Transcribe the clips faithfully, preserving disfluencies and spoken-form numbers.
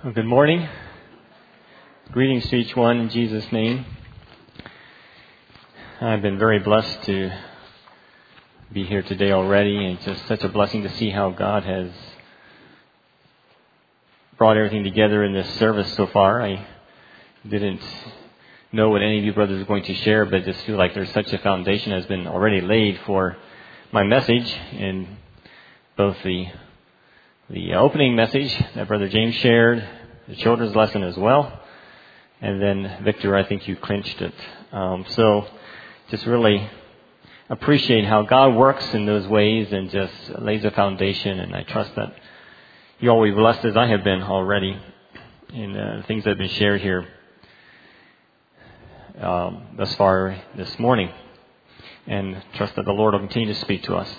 Well, good morning. Greetings to each one in Jesus' name. I've been very blessed to be here today already, and it's just such a blessing to see how God has brought everything together in this service so far. I didn't know what any of you brothers were going to share, but I just feel like there's such a foundation has been already laid for my message, in both the the opening message that Brother James shared, the children's lesson as well, and then Victor, I think you clinched it. Um, so just really appreciate how God works in those ways and just lays a foundation, and I trust that you all will be blessed as I have been already in uh, the things that have been shared here um, thus far this morning, and trust that the Lord will continue to speak to us.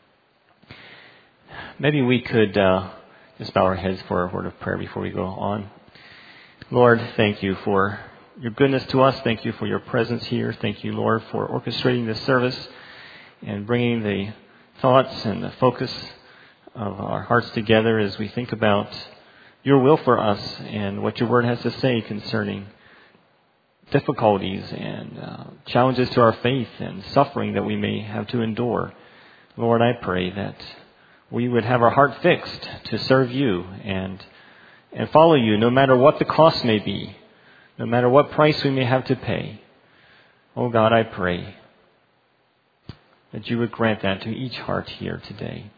Maybe we could uh, just bow our heads for a word of prayer before we go on. Lord, thank you for your goodness to us. Thank you for your presence here. Thank you, Lord, for orchestrating this service and bringing the thoughts and the focus of our hearts together as we think about your will for us and what your word has to say concerning difficulties and uh, challenges to our faith and suffering that we may have to endure. Lord, I pray that we would have our heart fixed to serve you and and follow you no matter what the cost may be, no matter what price we may have to pay. Oh God, I pray that you would grant that to each heart here today.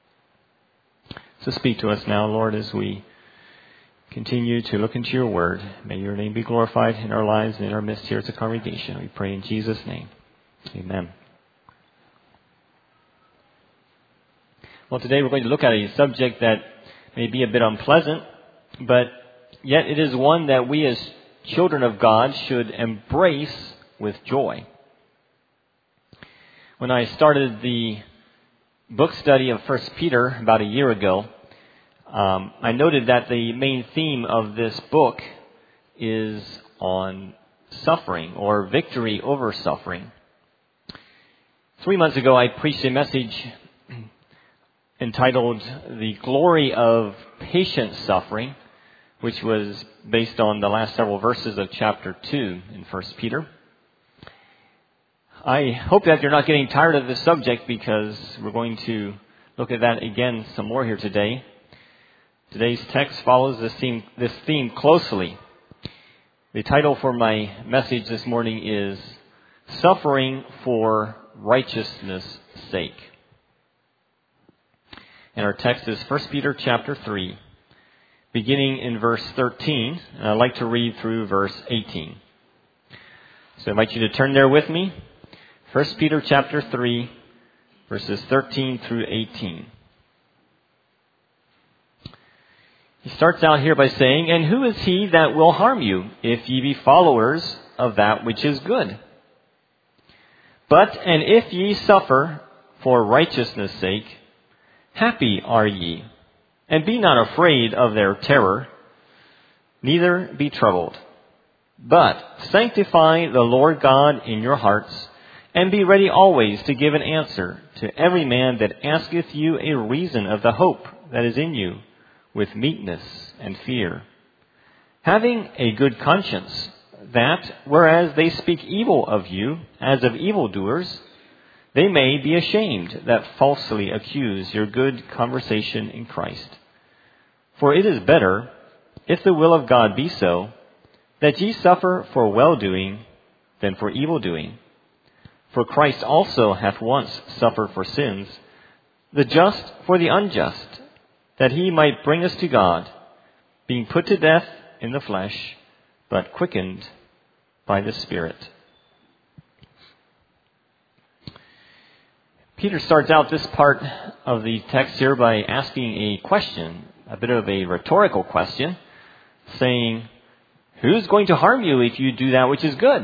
So speak to us now, Lord, as we continue to look into your word. May your name be glorified in our lives and in our midst here as a congregation. We pray in Jesus' name. Amen. Well, today we're going to look at a subject that may be a bit unpleasant, but yet it is one that we as children of God should embrace with joy. When I started the book study of First Peter about a year ago, um, I noted that the main theme of this book is on suffering or victory over suffering. Three months ago, I preached a message entitled The Glory of Patient Suffering, which was based on the last several verses of chapter two in First Peter. I hope that you're not getting tired of this subject, because we're going to look at that again some more here today. Today's text follows this theme, this theme closely. The title for my message this morning is Suffering for Righteousness' Sake. And our text is First Peter chapter three, beginning in verse thirteen, and I'd like to read through verse eighteen. So I invite you to turn there with me. First Peter chapter three, verses thirteen through eighteen. He starts out here by saying, "And who is he that will harm you, if ye be followers of that which is good? But, and if ye suffer for righteousness' sake, happy are ye, and be not afraid of their terror, neither be troubled. But sanctify the Lord God in your hearts, and be ready always to give an answer to every man that asketh you a reason of the hope that is in you, with meekness and fear, having a good conscience, that, whereas they speak evil of you as of evildoers, they may be ashamed that falsely accuse your good conversation in Christ. For it is better, if the will of God be so, that ye suffer for well-doing than for evil-doing. For Christ also hath once suffered for sins, the just for the unjust, that he might bring us to God, being put to death in the flesh, but quickened by the Spirit." Peter starts out this part of the text here by asking a question, a bit of a rhetorical question, saying, who's going to harm you if you do that which is good?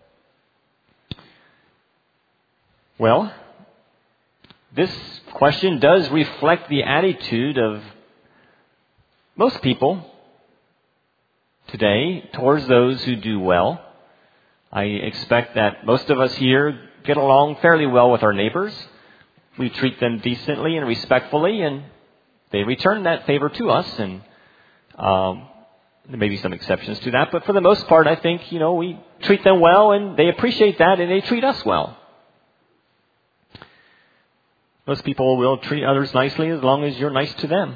Well, this question does reflect the attitude of most people today towards those who do well. I expect that most of us here get along fairly well with our neighbors. We treat them decently and respectfully, and they return that favor to us. And um, There may be some exceptions to that, but for the most part, I think, you know, we treat them well and they appreciate that and they treat us well. Most people will treat others nicely as long as you're nice to them.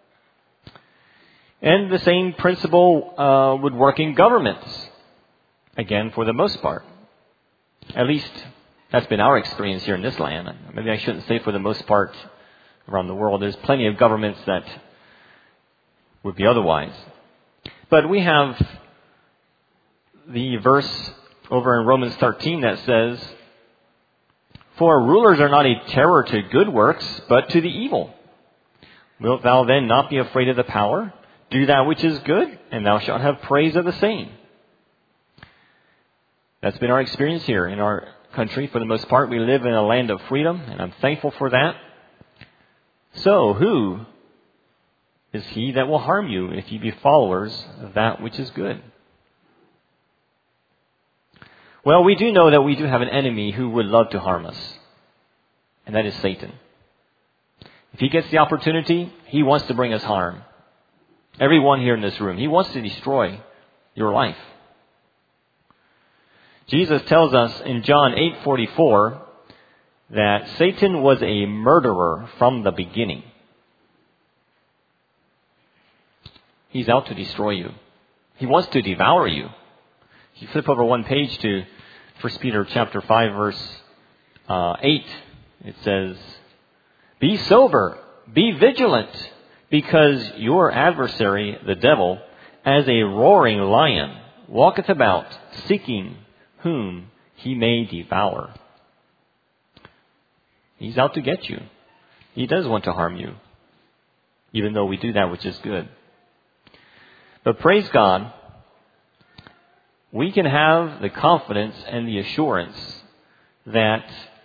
And the same principle uh, would work in governments. Again, for the most part. At least that's been our experience here in this land. Maybe I shouldn't say for the most part around the world. There's plenty of governments that would be otherwise. But we have the verse over in Romans thirteen that says, "For rulers are not a terror to good works, but to the evil. Wilt thou then not be afraid of the power? Do that which is good, and thou shalt have praise of the same." That's been our experience here in our country. For the most part, we live in a land of freedom, and I'm thankful for that. So, who is he that will harm you if you be followers of that which is good? Well, we do know that we do have an enemy who would love to harm us, and that is Satan. If he gets the opportunity, he wants to bring us harm. Everyone here in this room, he wants to destroy your life. Jesus tells us in John eight forty-four that Satan was a murderer from the beginning. He's out to destroy you. He wants to devour you. If you flip over one page to First Peter chapter five, verse uh, eight, it says, "Be sober, be vigilant, because your adversary, the devil, as a roaring lion, walketh about, seeking whom he may devour." He's out to get you. He does want to harm you, even though we do that which is good. But praise God, we can have the confidence and the assurance that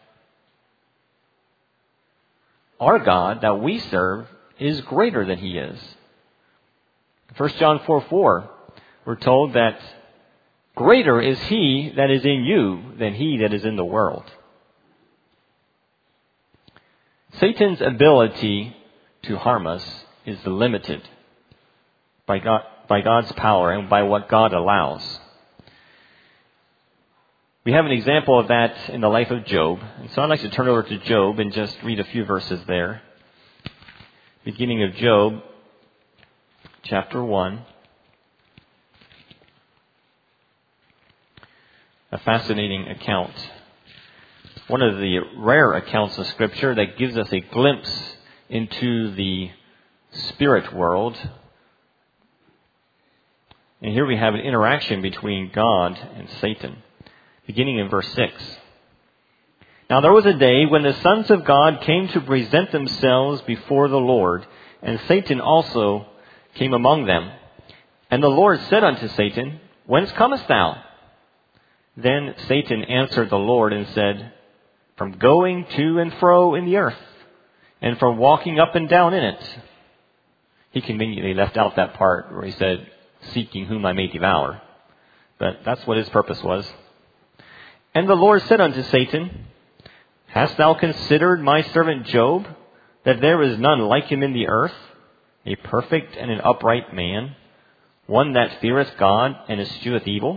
our God that we serve is greater than he is. First John four four, we're told that greater is he that is in you than he that is in the world. Satan's ability to harm us is limited by God, by God's power and by what God allows. We have an example of that in the life of Job. And so I'd like to turn over to Job and just read a few verses there. Beginning of Job, chapter one. A fascinating account. One of the rare accounts of Scripture that gives us a glimpse into the spirit world. And here we have an interaction between God and Satan. Beginning in verse six. "Now there was a day when the sons of God came to present themselves before the Lord, and Satan also came among them. And the Lord said unto Satan, Whence comest thou? Then Satan answered the Lord and said, From going to and fro in the earth, and from walking up and down in it." He conveniently left out that part where he said, "Seeking whom I may devour." But that's what his purpose was. "And the Lord said unto Satan, Hast thou considered my servant Job, that there is none like him in the earth, a perfect and an upright man, one that feareth God and escheweth evil?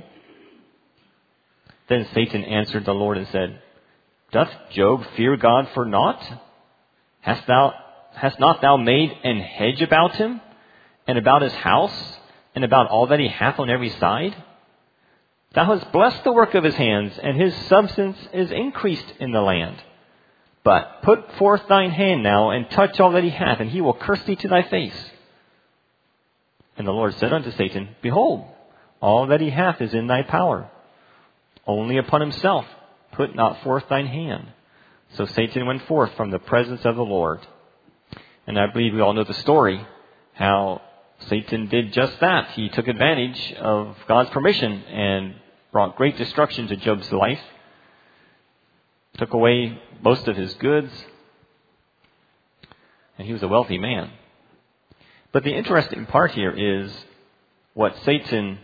Then Satan answered the Lord and said, Doth Job fear God for naught? Hast thou, hast not thou made an hedge about him, and about his house, and about all that he hath on every side? Thou hast blessed the work of his hands, and his substance is increased in the land. But put forth thine hand now, and touch all that he hath, and he will curse thee to thy face. And the Lord said unto Satan, Behold, all that he hath is in thy power. Only upon himself put not forth thine hand. So Satan went forth from the presence of the Lord." And I believe we all know the story, how Satan did just that. He took advantage of God's permission and brought great destruction to Job's life. Took away most of his goods. And he was a wealthy man. But the interesting part here is what Satan,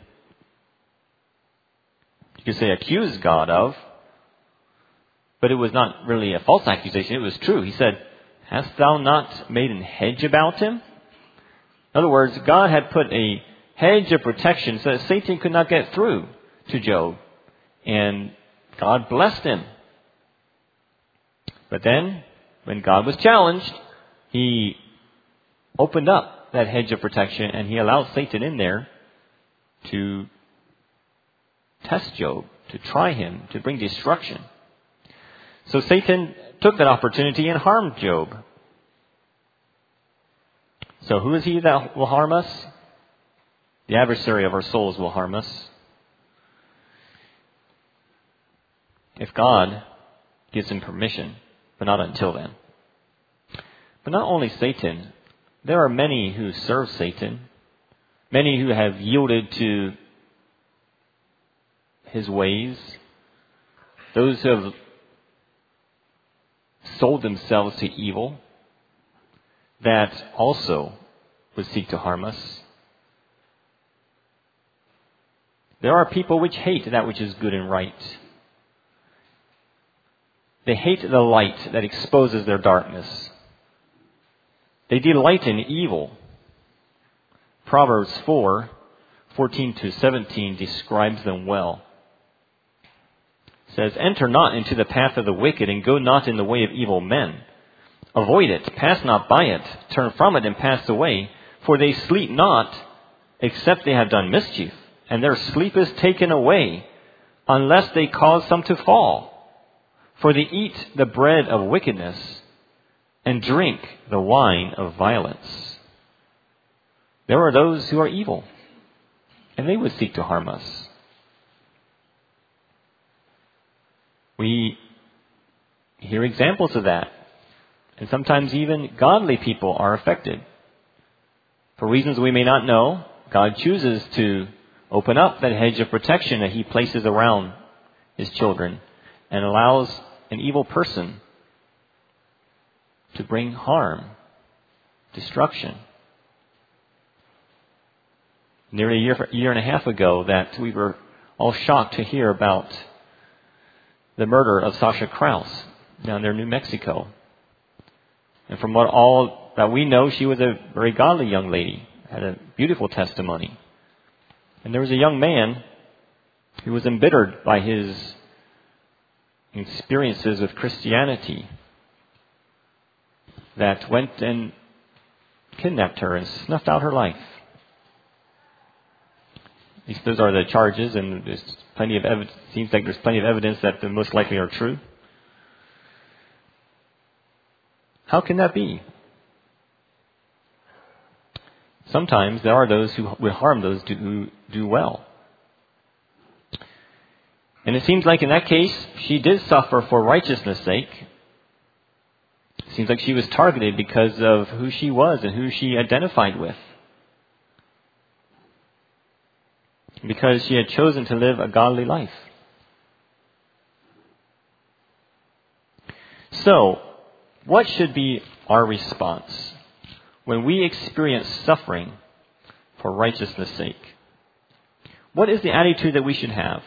you could say, accused God of. But it was not really a false accusation. It was true. He said, Hast thou not made an hedge about him? In other words, God had put a hedge of protection so that Satan could not get through to Job. And God blessed him. But then, when God was challenged, he opened up that hedge of protection and he allowed Satan in there to test Job, to try him, to bring destruction. So Satan took that opportunity and harmed Job. So who is he that will harm us? The adversary of our souls will harm us. If God gives him permission, but not until then. But not only Satan, there are many who serve Satan, many who have yielded to his ways, those who have sold themselves to evil, that also would seek to harm us. There are people which hate that which is good and right. They hate the light that exposes their darkness. They delight in evil. Proverbs four, fourteen to seventeen describes them well. It says, "Enter not into the path of the wicked, and go not in the way of evil men. Avoid it, pass not by it, turn from it and pass away, for they sleep not, except they have done mischief, and their sleep is taken away, unless they cause some to fall. For they eat the bread of wickedness, and drink the wine of violence." There are those who are evil, and they would seek to harm us. We hear examples of that. And sometimes even godly people are affected. For reasons we may not know, God chooses to open up that hedge of protection that he places around his children and allows an evil person to bring harm, destruction. Nearly a year, year and a half ago that we were all shocked to hear about the murder of Sasha Krause down there in New Mexico. And from what all that we know, she was a very godly young lady, had a beautiful testimony. And there was a young man who was embittered by his experiences with Christianity that went and kidnapped her and snuffed out her life. At least those are the charges, and there's plenty of evidence. Seems like there's plenty of evidence that the most likely are true. How can that be? Sometimes there are those who would harm those who do well. And it seems like in that case, she did suffer for righteousness' sake. It seems like she was targeted because of who she was and who she identified with. Because she had chosen to live a godly life. So, what should be our response when we experience suffering for righteousness' sake? What is the attitude that we should have?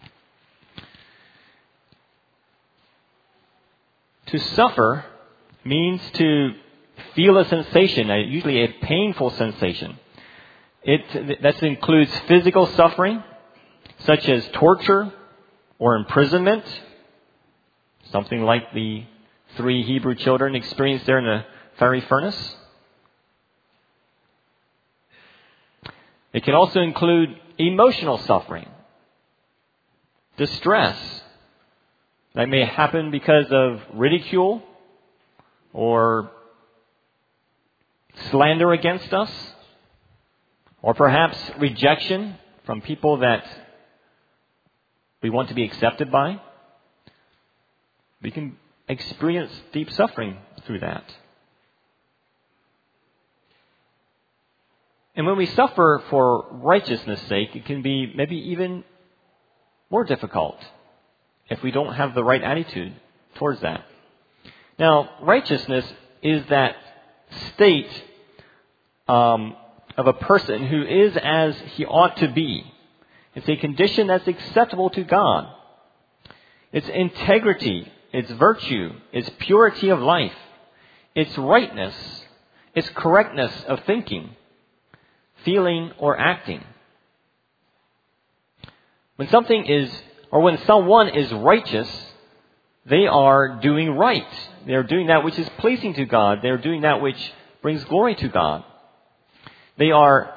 To suffer means to feel a sensation, usually a painful sensation. It that includes physical suffering, such as torture or imprisonment, something like the three Hebrew children experienced there in the fiery furnace. It can also include emotional suffering, distress that may happen because of ridicule or slander against us, or perhaps rejection from people that we want to be accepted by. We can experience deep suffering through that. And when we suffer for righteousness' sake, it can be maybe even more difficult if we don't have the right attitude towards that. Now, righteousness is that state um, of a person who is as he ought to be. It's a condition that's acceptable to God. It's integrity, it's virtue, it's purity of life, it's rightness, it's correctness of thinking. feeling, or acting. When something is, or when someone is righteous, they are doing right. They are doing that which is pleasing to God. They are doing that which brings glory to God. They are,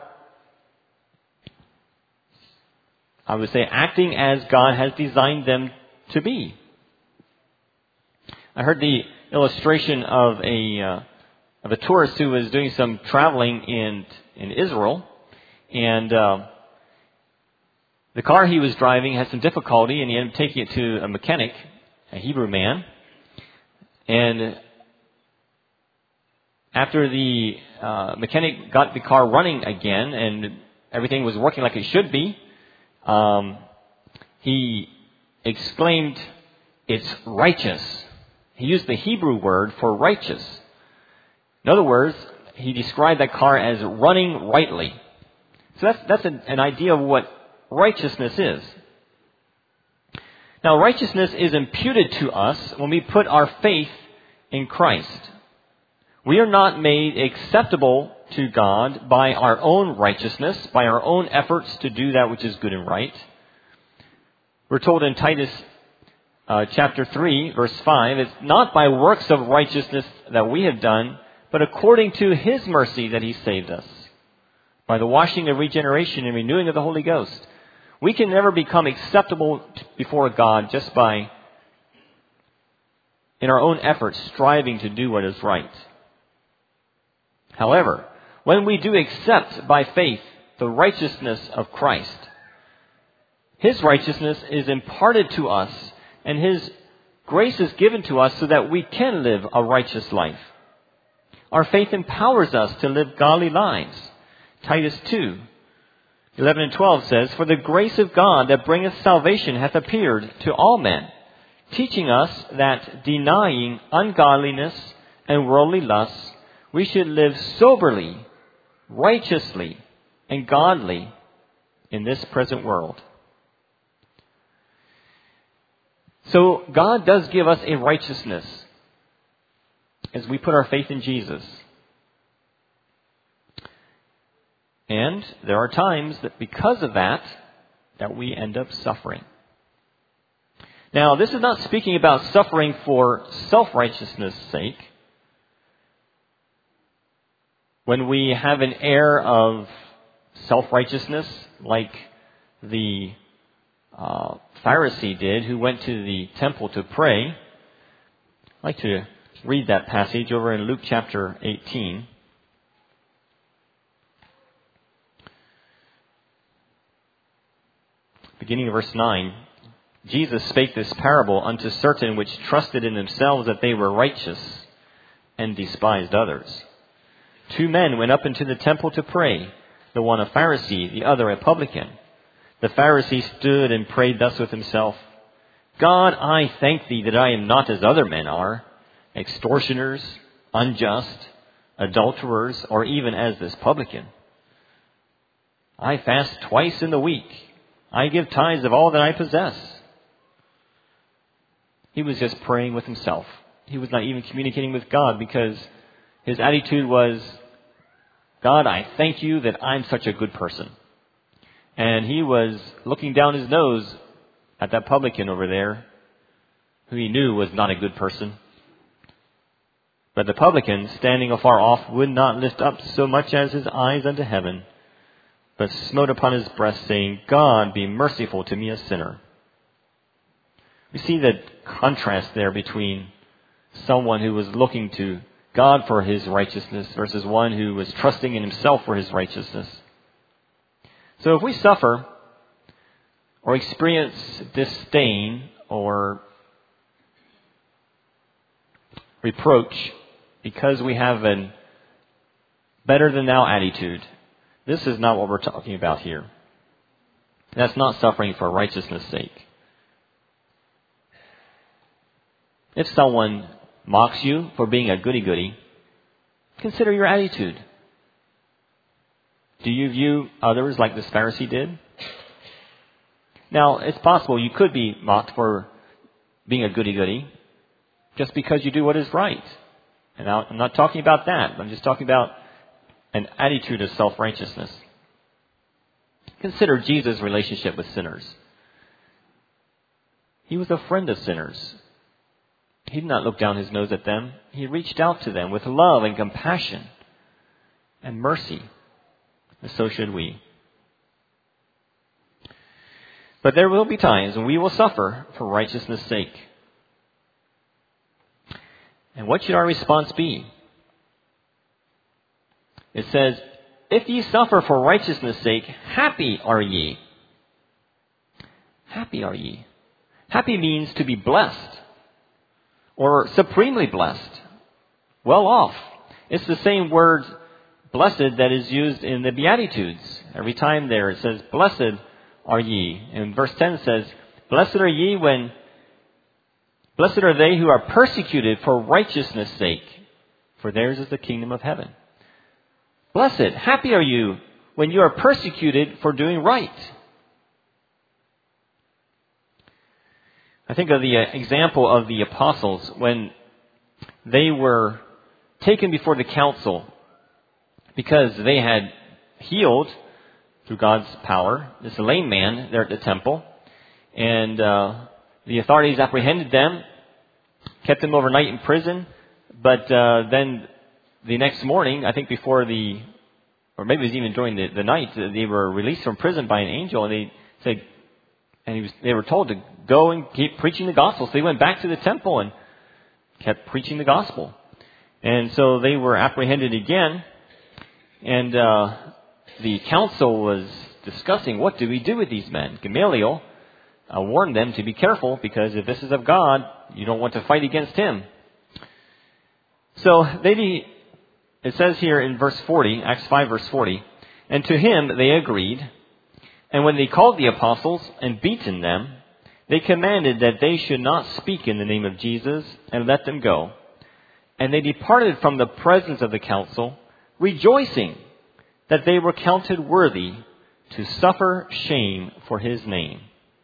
I would say, acting as God has designed them to be. I heard the illustration of a uh, of a tourist who was doing some traveling in in Israel, and uh, the car he was driving had some difficulty, and he ended up taking it to a mechanic, a Hebrew man. And after the uh, mechanic got the car running again, and everything was working like it should be, um, he exclaimed, "It's righteous." He used the Hebrew word for righteous. In other words, he described that car as running rightly. So that's that's an, an idea of what righteousness is. Now, righteousness is imputed to us when we put our faith in Christ. We are not made acceptable to God by our own righteousness, by our own efforts to do that which is good and right. We're told in Titus uh, chapter three, verse five, it's not by works of righteousness that we have done, but according to His mercy that He saved us, by the washing of regeneration and renewing of the Holy Ghost. We can never become acceptable before God just by, in our own efforts, striving to do what is right. However, when we do accept by faith the righteousness of Christ, His righteousness is imparted to us, and His grace is given to us so that we can live a righteous life. Our faith empowers us to live godly lives. Titus two, eleven and twelve says, "For the grace of God that bringeth salvation hath appeared to all men, teaching us that denying ungodliness and worldly lusts, we should live soberly, righteously, and godly in this present world." So God does give us a righteousness as we put our faith in Jesus. And there are times that because of that, that we end up suffering. Now, this is not speaking about suffering for self-righteousness' sake. When we have an air of self-righteousness, like the uh, Pharisee did, who went to the temple to pray. I'd like to read that passage over in Luke chapter eighteen. Beginning of verse nine, Jesus spake this parable unto certain which trusted in themselves that they were righteous, and despised others. Two men went up into the temple to pray, the one a Pharisee, the other a publican. The Pharisee stood and prayed thus with himself, God, I thank Thee that I am not as other men are, extortioners, unjust, adulterers, or even as this publican. I fast twice in the week. I give tithes of all that I possess. He was just praying with himself. He was not even communicating with God because his attitude was, God, I thank You that I'm such a good person. And he was looking down his nose at that publican over there, who he knew was not a good person. But the publican, standing afar off, would not lift up so much as his eyes unto heaven, but smote upon his breast, saying, God, be merciful to me, a sinner. We see the contrast there between someone who was looking to God for his righteousness versus one who was trusting in himself for his righteousness. So if we suffer or experience disdain or reproach because we have a better than thou attitude, this is not what we're talking about here. That's not suffering for righteousness' sake. If someone mocks you for being a goody-goody, consider your attitude. Do you view others like this Pharisee did? Now, it's possible you could be mocked for being a goody-goody just because you do what is right. And I'm not talking about that. I'm just talking about an attitude of self-righteousness. Consider Jesus' relationship with sinners. He was a friend of sinners. He did not look down his nose at them. He reached out to them with love and compassion and mercy. And so should we. But there will be times when we will suffer for righteousness' sake. And what should our response be? It says, if ye suffer for righteousness' sake, happy are ye. Happy are ye. Happy means to be blessed or supremely blessed, well off. It's the same word, blessed, that is used in the Beatitudes. Every time there it says, blessed are ye. And verse ten says, blessed are ye when, blessed are they who are persecuted for righteousness' sake, for theirs is the kingdom of heaven. Blessed, happy are you when you are persecuted for doing right. I think of the example of the apostles when they were taken before the council because they had healed, through God's power, this lame man there at the temple. And uh, the authorities apprehended them, kept them overnight in prison. But uh, then the next morning, I think before the, or maybe it was even during the, the night, they were released from prison by an angel. And they said, and he was, they were told to go and keep preaching the gospel. So they went back to the temple and kept preaching the gospel. And so they were apprehended again. And uh, the council was discussing, what do we do with these men? Gamaliel uh, warned them to be careful, because if this is of God, you don't want to fight against him. So they, it says here in verse forty, Acts five verse forty, and to him they agreed. And when they called the apostles and beaten them, they commanded that they should not speak in the name of Jesus, and let them go. And they departed from the presence of the council, rejoicing that they were counted worthy to suffer shame for his name.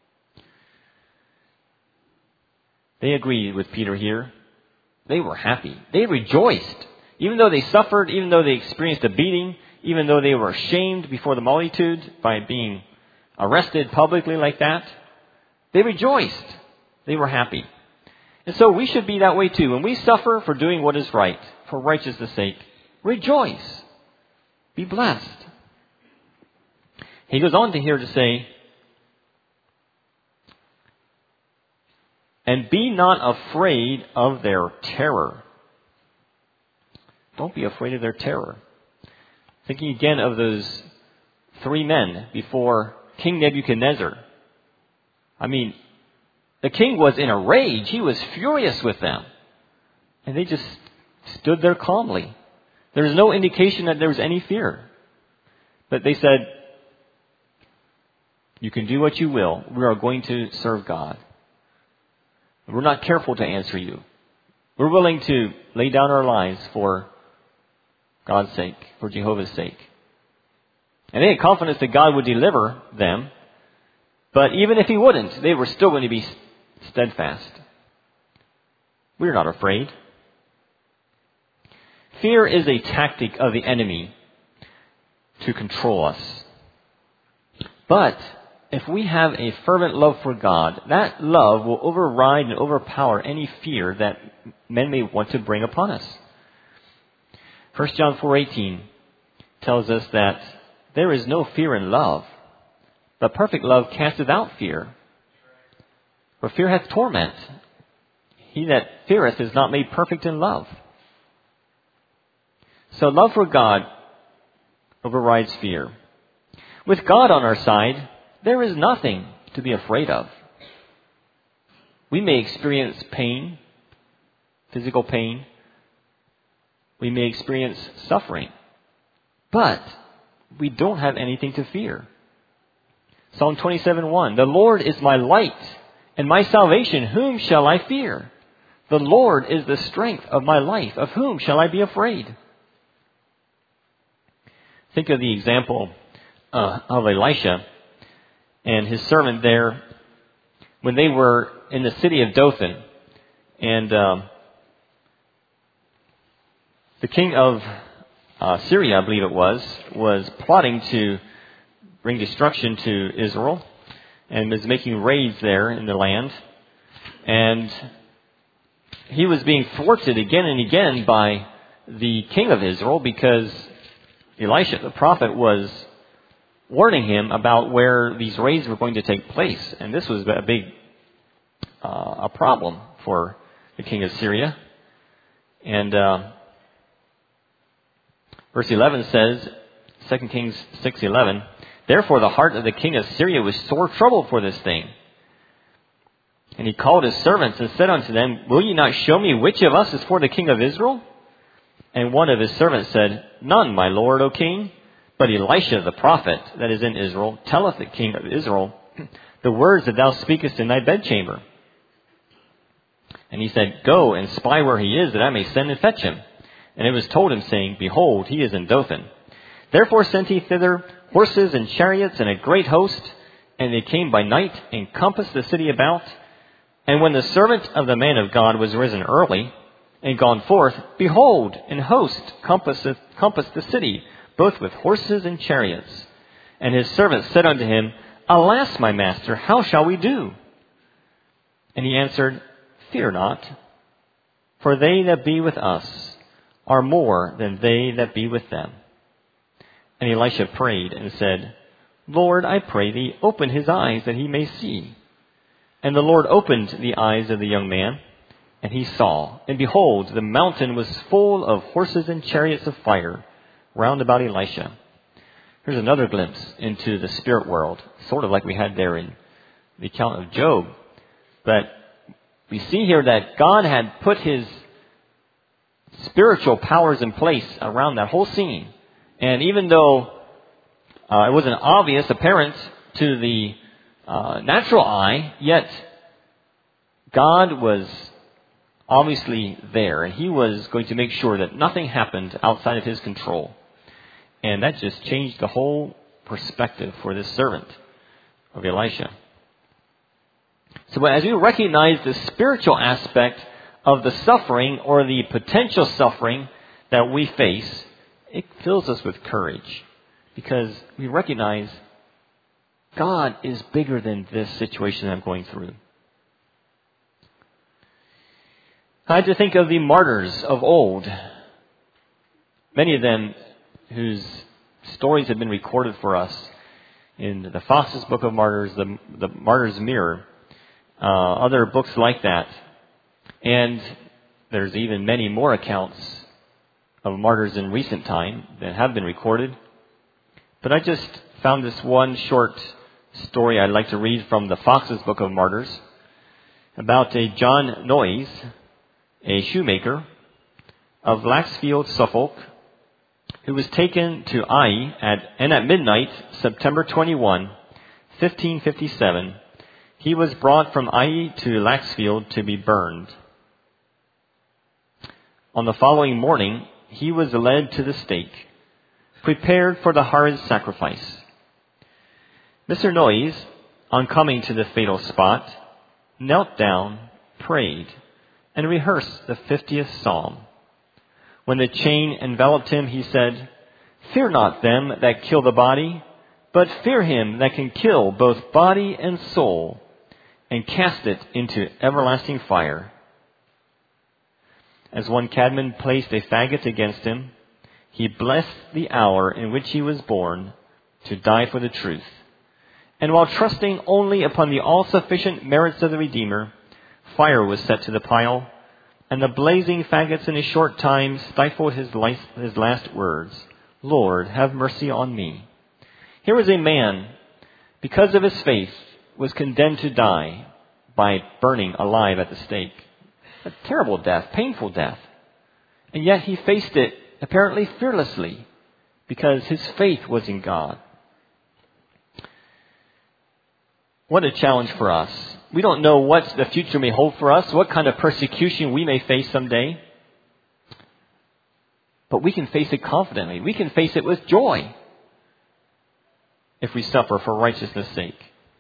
They agreed with Peter here. They were happy. They rejoiced. Even though they suffered, even though they experienced a beating, even though they were ashamed before the multitude by being arrested publicly like that, they rejoiced. They were happy. And so we should be that way too. When we suffer for doing what is right, for righteousness' sake, rejoice. Be blessed. He goes on to here to say, and be not afraid of their terror. Don't be afraid of their terror. Thinking again of those three men before King Nebuchadnezzar. I mean, the king was in a rage. He was furious with them. And they just stood there calmly. There was no indication that there was any fear. But they said, you can do what you will. We are going to serve God. We're not careful to answer you. We're willing to lay down our lives for God's sake, for Jehovah's sake. And they had confidence that God would deliver them. But even if he wouldn't, they were still going to be steadfast. We're not afraid. Fear is a tactic of the enemy to control us. But if we have a fervent love for God, that love will override and overpower any fear that men may want to bring upon us. First John four eighteen tells us that there is no fear in love, but perfect love casteth out fear. For fear hath torment. He that feareth is not made perfect in love. So love for God overrides fear. With God on our side, there is nothing to be afraid of. We may experience pain, physical pain. We may experience suffering. But we don't have anything to fear. Psalm twenty-seven one, the Lord is my light and my salvation. Whom shall I fear? The Lord is the strength of my life. Of whom shall I be afraid? Think of the example uh, of Elisha and his servant there when they were in the city of Dothan. And um, the king of uh, Syria, I believe it was, was plotting to bring destruction to Israel and was making raids there in the land. And he was being thwarted again and again by the king of Israel because Elisha the prophet was warning him about where these raids were going to take place. And this was a big uh, a problem for the king of Syria. And uh, verse eleven says, Second Kings six eleven, therefore the heart of the king of Syria was sore troubled for this thing. And he called his servants and said unto them, will ye not show me which of us is for the king of Israel? And one of his servants said, none, my lord, O king. But Elisha the prophet that is in Israel telleth the king of Israel the words that thou speakest in thy bedchamber. And he said, go and spy where he is, that I may send and fetch him. And it was told him, saying, behold, he is in Dothan. Therefore sent he thither horses and chariots and a great host. And they came by night and compassed the city about. And when the servant of the man of God was risen early and gone forth, behold, an host compassed, compassed the city, both with horses and chariots. And his servant said unto him, alas, my master, how shall we do? And he answered, fear not, for they that be with us are more than they that be with them. And Elisha prayed and said, Lord, I pray thee, open his eyes that he may see. And the Lord opened the eyes of the young man, and he saw. And behold, the mountain was full of horses and chariots of fire round about Elisha. Here's another glimpse into the spirit world, sort of like we had there in the account of Job. But we see here that God had put his spiritual powers in place around that whole scene. And even though uh, it wasn't obvious, apparent to the uh, natural eye, yet God was obviously there. And he was going to make sure that nothing happened outside of his control. And that just changed the whole perspective for this servant of Elisha. So as we recognize the spiritual aspect of the suffering or the potential suffering that we face, it fills us with courage because we recognize God is bigger than this situation I'm going through. I had to think of the martyrs of old. Many of them whose stories have been recorded for us in the Fox's Book of Martyrs, the, the Martyr's Mirror, uh, other books like that. And there's even many more accounts of martyrs in recent time that have been recorded. But I just found this one short story I'd like to read from the Fox's Book of Martyrs about a John Noyes, a shoemaker of Laxfield, Suffolk, who was taken to Ai at, and at midnight, September twenty-first, fifteen fifty-seven, he was brought from Ai to Laxfield to be burned. On the following morning, he was led to the stake, prepared for the horrid sacrifice. Mister Noyes, on coming to the fatal spot, knelt down, prayed, and rehearsed the fiftieth psalm. When the chain enveloped him, he said, fear not them that kill the body, but fear him that can kill both body and soul, and cast it into everlasting fire. As one cabman placed a faggot against him, he blessed the hour in which he was born to die for the truth. And while trusting only upon the all-sufficient merits of the Redeemer, fire was set to the pile, and the blazing faggots in a short time stifled his last words, Lord, have mercy on me. Here was a man, because of his faith, was condemned to die by burning alive at the stake. A terrible death, painful death. And yet he faced it apparently fearlessly because his faith was in God. What a challenge for us. We don't know what the future may hold for us, what kind of persecution we may face someday. But we can face it confidently. We can face it with joy if we suffer for righteousness' sake.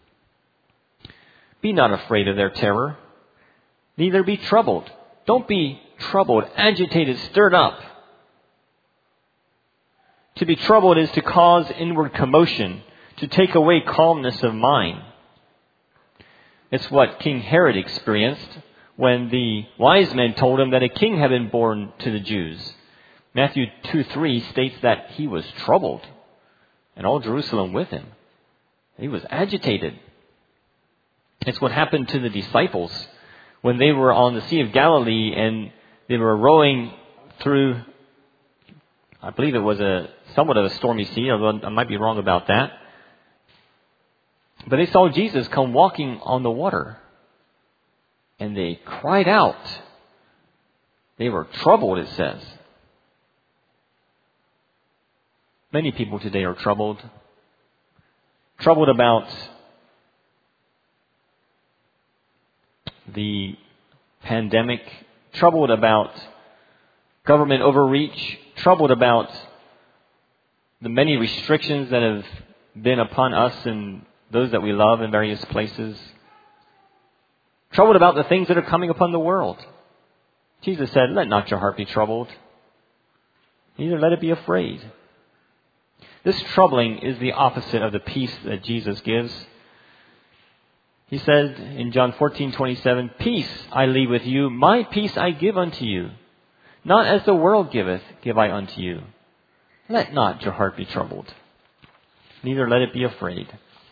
Be not afraid of their terror, neither be troubled. Don't be troubled, agitated, stirred up. To be troubled is to cause inward commotion, to take away calmness of mind. It's what King Herod experienced when the wise men told him that a king had been born to the Jews. Matthew two three states that he was troubled, and all Jerusalem with him. He was agitated. It's what happened to the disciples when they were on the Sea of Galilee and they were rowing through, I believe it was a somewhat of a stormy sea, although I might be wrong about that. But they saw Jesus come walking on the water. And they cried out. They were troubled, it says. Many people today are troubled. Troubled about the pandemic. Troubled about government overreach. Troubled about the many restrictions that have been upon us and those that we love in various places. Troubled about the things that are coming upon the world. Jesus said, let not your heart be troubled. Neither let it be afraid. This troubling is the opposite of the peace that Jesus gives. He said in John fourteen twenty-seven, peace I leave with you, my peace I give unto you. Not as the world giveth, give I unto you. Let not your heart be troubled. Neither let it be afraid.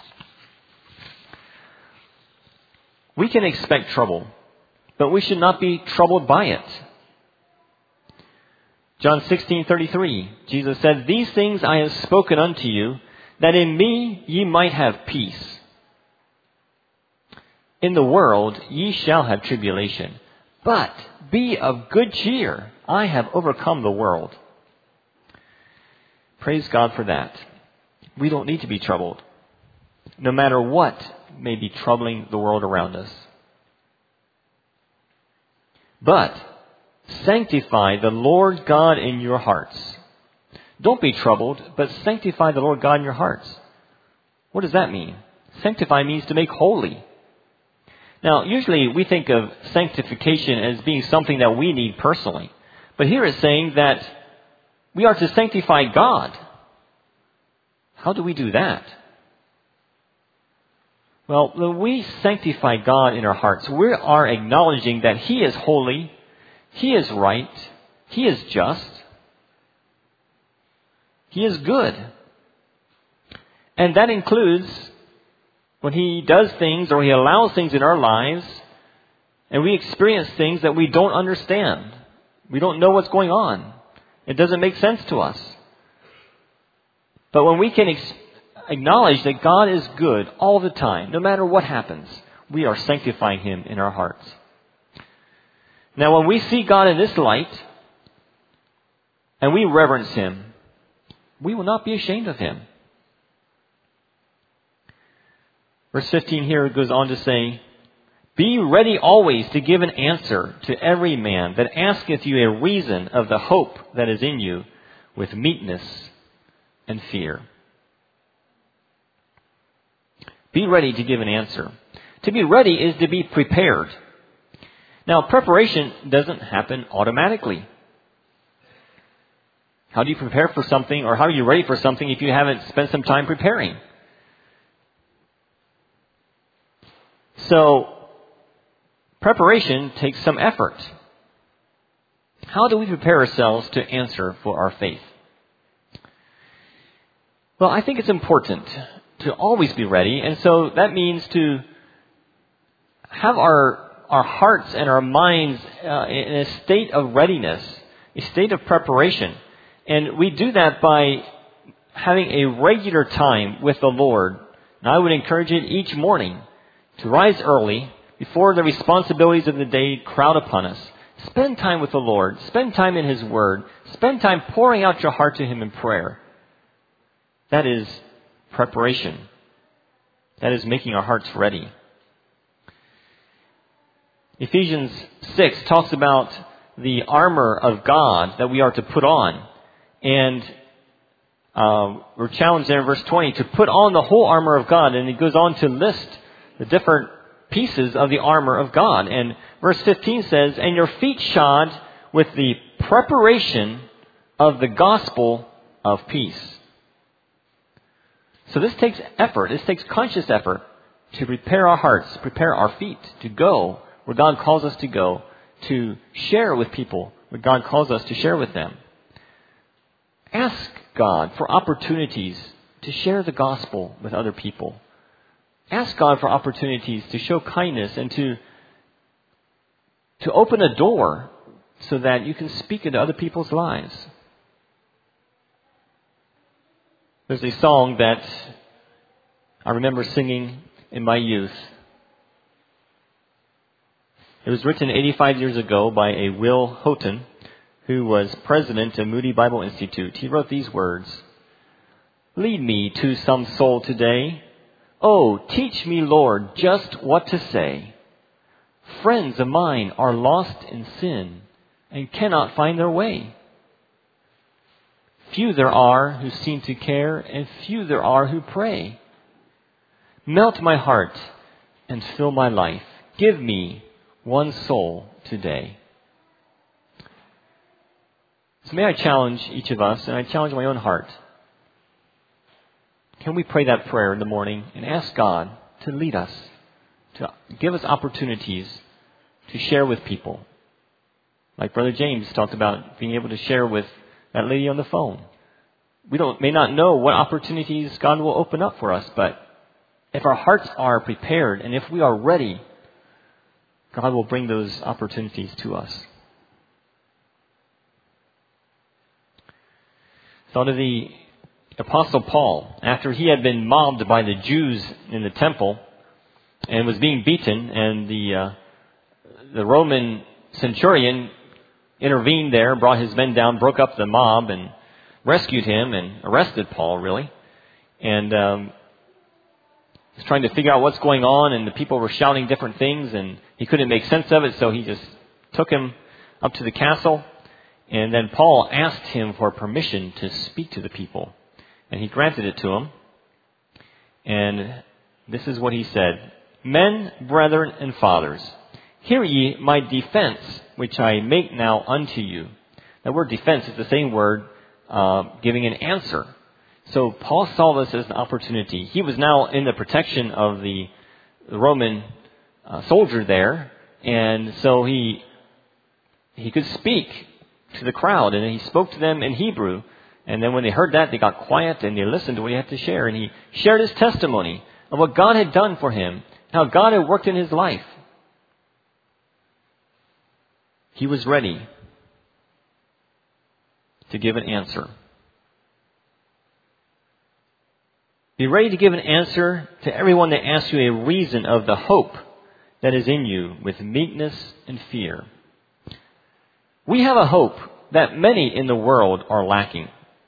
We can expect trouble, but we should not be troubled by it. John sixteen thirty-three, Jesus said, these things I have spoken unto you, that in me ye might have peace. In the world ye shall have tribulation, but be of good cheer. I have overcome the world. Praise God for that. We don't need to be troubled, no matter what may be troubling the world around us. But sanctify the Lord God in your hearts. Don't be troubled, but sanctify the Lord God in your hearts. What does that mean? Sanctify means to make holy. Now, usually we think of sanctification as being something that we need personally. But here it's saying that we are to sanctify God. How do we do that? Well, when we sanctify God in our hearts, we are acknowledging that He is holy, He is right, He is just, He is good. And that includes when He does things or He allows things in our lives and we experience things that we don't understand. We don't know what's going on. It doesn't make sense to us. But when we can ex- acknowledge that God is good all the time, no matter what happens, we are sanctifying Him in our hearts. Now, when we see God in this light and we reverence Him, we will not be ashamed of Him. Verse fifteen here goes on to say, be ready always to give an answer to every man that asketh you a reason of the hope that is in you with meekness and fear. Be ready to give an answer. To be ready is to be prepared. Now, preparation doesn't happen automatically. How do you prepare for something, or how are you ready for something if you haven't spent some time preparing? So, preparation takes some effort. How do we prepare ourselves to answer for our faith? Well, I think it's important to always be ready, and so that means to have our our hearts and our minds uh, in a state of readiness, a state of preparation. And we do that by having a regular time with the Lord. And I would encourage it each morning to rise early before the responsibilities of the day crowd upon us. Spend time with the Lord. Spend time in His Word. Spend time pouring out your heart to Him in prayer. That is preparation. That is making our hearts ready. Ephesians six talks about the armor of God that we are to put on. And uh, we're challenged there in verse twenty to put on the whole armor of God. And it goes on to list the different pieces of the armor of God. And verse fifteen says, and your feet shod with the preparation of the gospel of peace. So this takes effort. This takes conscious effort to prepare our hearts, prepare our feet to go where God calls us to go, to share with people what God calls us to share with them. Ask God for opportunities to share the gospel with other people. Ask God for opportunities to show kindness and to, to open a door so that you can speak into other people's lives. There's a song that I remember singing in my youth. It was written eighty-five years ago by a Will Houghton, who was president of Moody Bible Institute. He wrote these words, "Lead me to some soul today. Oh, teach me, Lord, just what to say. Friends of mine are lost in sin and cannot find their way. Few there are who seem to care, and few there are who pray. Melt my heart and fill my life. Give me one soul today." So may I challenge each of us, and I challenge my own heart. Can we pray that prayer in the morning and ask God to lead us, to give us opportunities to share with people? Like Brother James talked about being able to share with that lady on the phone. We don't may not know what opportunities God will open up for us, but if our hearts are prepared and if we are ready, God will bring those opportunities to us. Thought of the Apostle Paul, after he had been mobbed by the Jews in the temple and was being beaten, and the uh, the Roman centurion intervened there, brought his men down, broke up the mob, and rescued him and arrested Paul, really. And um, was trying to figure out what's going on, and the people were shouting different things, and he couldn't make sense of it, so he just took him up to the castle. And then Paul asked him for permission to speak to the people. And he granted it to him. And this is what he said. "Men, brethren, and fathers, hear ye my defense, which I make now unto you." That word defense is the same word uh, giving an answer. So Paul saw this as an opportunity. He was now in the protection of the, the Roman uh, soldier there. And so he he could speak to the crowd. And he spoke to them in Hebrew. And then when they heard that, they got quiet and they listened to what he had to share. And he shared his testimony of what God had done for him, how God had worked in his life. He was ready to give an answer. Be ready to give an answer to everyone that asks you a reason of the hope that is in you with meekness and fear. We have a hope that many in the world are lacking.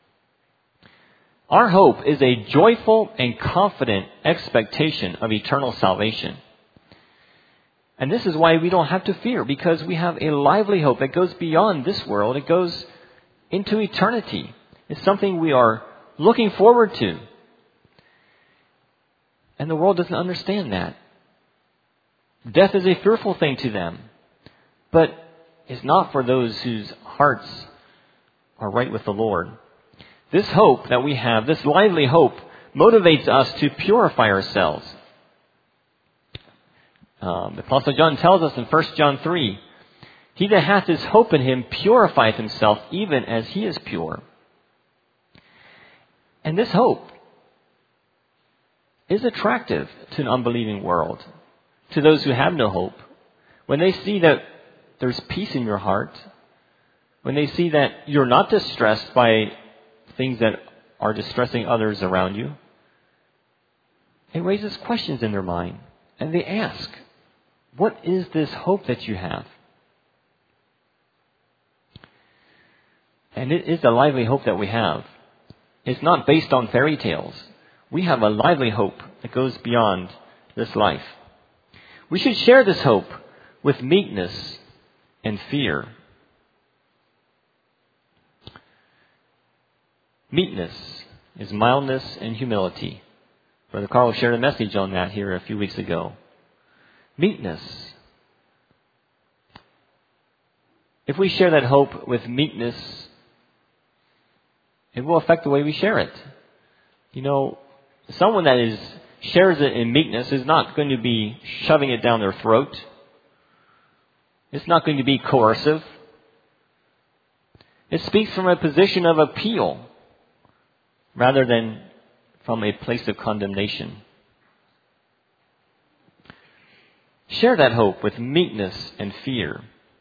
Our hope is a joyful and confident expectation of eternal salvation. And this is why we don't have to fear, because we have a lively hope that goes beyond this world. It goes into eternity. It's something we are looking forward to. And the world doesn't understand that. Death is a fearful thing to them, but it's not for those whose hearts are right with the Lord. This hope that we have, this lively hope, motivates us to purify ourselves. Um, the Apostle John tells us in First John three, "He that hath his hope in him purifieth himself even as he is pure." And this hope is attractive to an unbelieving world, to those who have no hope. When they see that there's peace in your heart, when they see that you're not distressed by things that are distressing others around you, it raises questions in their mind. And they ask, what is this hope that you have? And it is a lively hope that we have. It's not based on fairy tales. We have a lively hope that goes beyond this life. We should share this hope with meekness and fear. Meekness is mildness and humility. Brother Carl shared a message on that here a few weeks ago. Meekness. If we share that hope with meekness, it will affect the way we share it. You know, someone that is shares it in meekness is not going to be shoving it down their throat. It's not going to be coercive. It speaks from a position of appeal rather than from a place of condemnation. Share that hope with meekness and fear.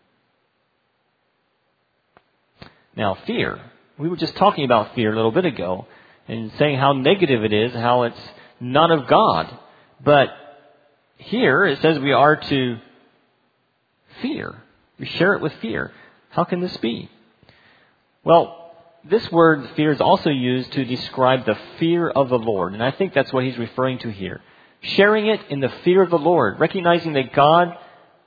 Now, fear. We were just talking about fear a little bit ago and saying how negative it is, how it's not of God. But here it says we are to fear. We share it with fear. How can this be? Well, this word fear is also used to describe the fear of the Lord. And I think that's what he's referring to here. Sharing it in the fear of the Lord. Recognizing that God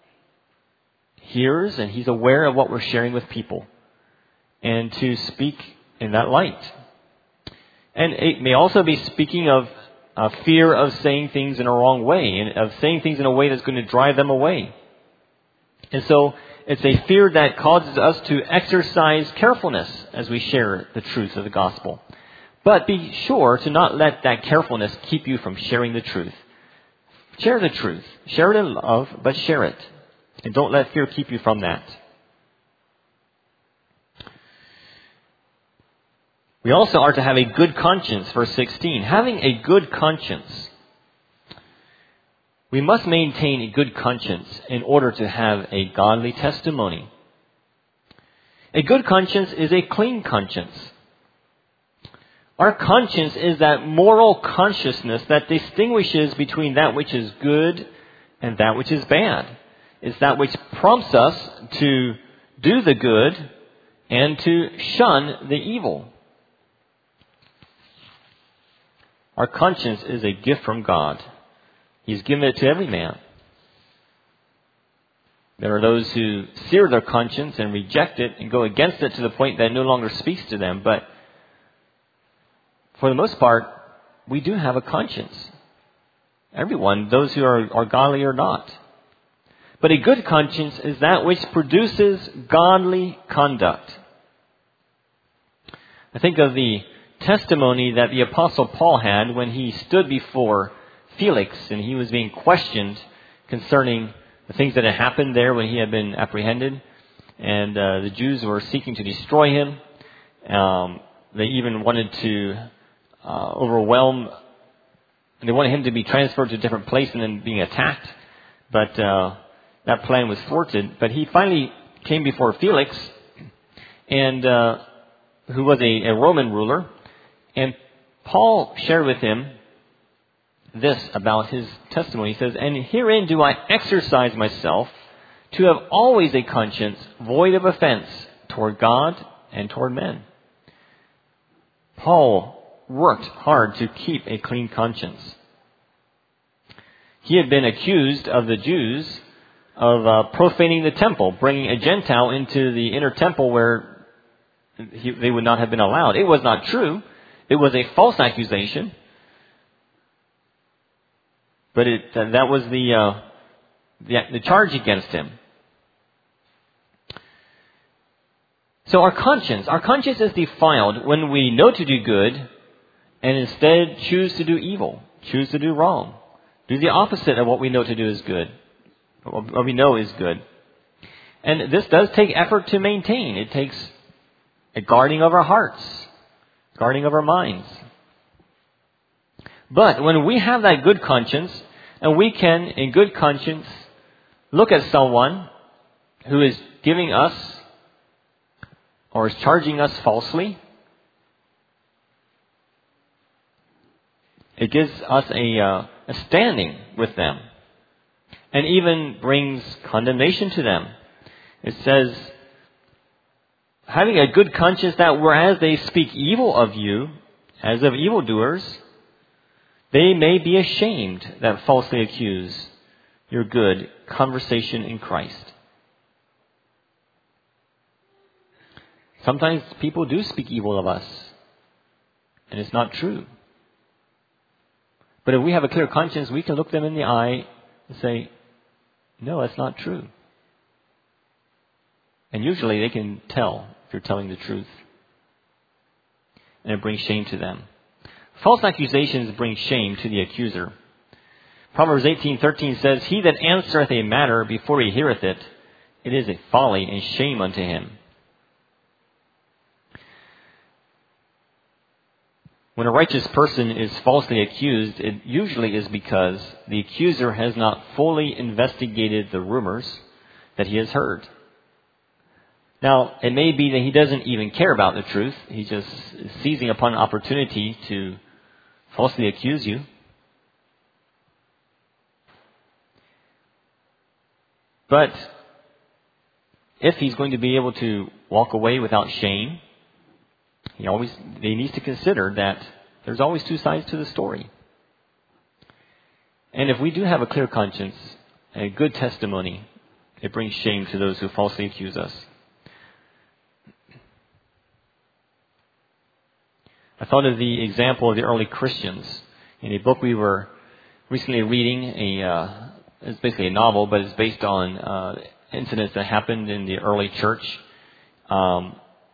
hears and he's aware of what we're sharing with people. And to speak in that light. And it may also be speaking of a fear of saying things in a wrong way. And of saying things in a way that's going to drive them away. And so it's a fear that causes us to exercise carefulness as we share the truth of the gospel. But be sure to not let that carefulness keep you from sharing the truth. Share the truth. Share it in love, but share it. And don't let fear keep you from that. We also are to have a good conscience, verse sixteen. Having a good conscience. We must maintain a good conscience in order to have a godly testimony. A good conscience is a clean conscience. Our conscience is that moral consciousness that distinguishes between that which is good and that which is bad. It's that which prompts us to do the good and to shun the evil. Our conscience is a gift from God. He's given it to every man. There are those who sear their conscience and reject it and go against it to the point that it no longer speaks to them. But for the most part, we do have a conscience. Everyone, those who are, are godly or not. But a good conscience is that which produces godly conduct. I think of the testimony that the Apostle Paul had when he stood before Felix and he was being questioned concerning the things that had happened there when he had been apprehended. And uh, the Jews were seeking to destroy him. Um, they even wanted to uh, overwhelm, they wanted him to be transferred to a different place and then being attacked. But uh, that plan was thwarted. But he finally came before Felix, and uh, who was a, a Roman ruler. And Paul shared with him this about his testimony. He says, "And herein do I exercise myself to have always a conscience void of offense toward God and toward men." Paul worked hard to keep a clean conscience. He had been accused of the Jews of uh, profaning the temple, bringing a Gentile into the inner temple where he, they would not have been allowed. It was not true. It was a false accusation. But it, uh, that was the, uh, the the charge against him. So our conscience, our conscience is defiled when we know to do good and instead choose to do evil, choose to do wrong, do the opposite of what we know to do is good, what we know is good. And this does take effort to maintain. It takes a guarding of our hearts, guarding of our minds. But when we have that good conscience, and we can, in good conscience, look at someone who is giving us or is charging us falsely, it gives us a, uh, a standing with them and even brings condemnation to them. It says, having a good conscience that whereas they speak evil of you, as of evildoers, they may be ashamed that falsely accuse your good conversation in Christ. Sometimes people do speak evil of us, and it's not true. But if we have a clear conscience, we can look them in the eye and say, no, that's not true. And usually they can tell if you're telling the truth. And it brings shame to them. False accusations bring shame to the accuser. Proverbs eighteen thirteen says, "He that answereth a matter before he heareth it, it is a folly and shame unto him." When a righteous person is falsely accused, it usually is because the accuser has not fully investigated the rumors that he has heard. Now, it may be that he doesn't even care about the truth. He's just seizing upon an opportunity to falsely accuse you. But if he's going to be able to walk away without shame, he always he needs to consider that there's always two sides to the story. And if we do have a clear conscience, a good testimony, it brings shame to those who falsely accuse us. I thought of the example of the early Christians. In a book we were recently reading, a uh, it's basically a novel, but it's based on uh, incidents that happened in the early church. Um,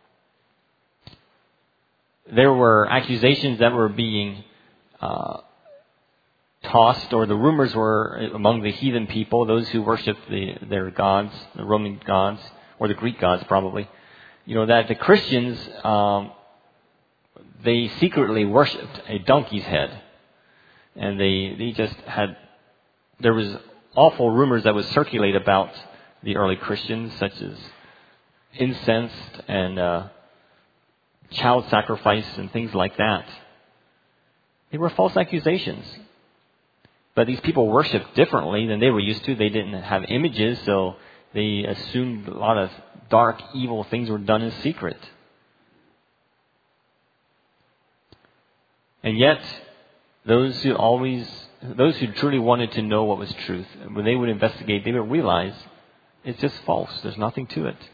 there were accusations that were being uh, tossed, or the rumors were among the heathen people, those who worshipped the, their gods, the Roman gods, or the Greek gods probably, you know, that the Christians, um, they secretly worshipped a donkey's head. And they, they just had, there was awful rumors that would circulate about the early Christians, such as incense and uh, child sacrifice and things like that. They were false accusations. But these people worshipped differently than they were used to. They didn't have images, so they assumed a lot of dark, evil things were done in secret. And yet, those who always, those who truly wanted to know what was truth, when they would investigate, they would realize it's just false. There's nothing to it.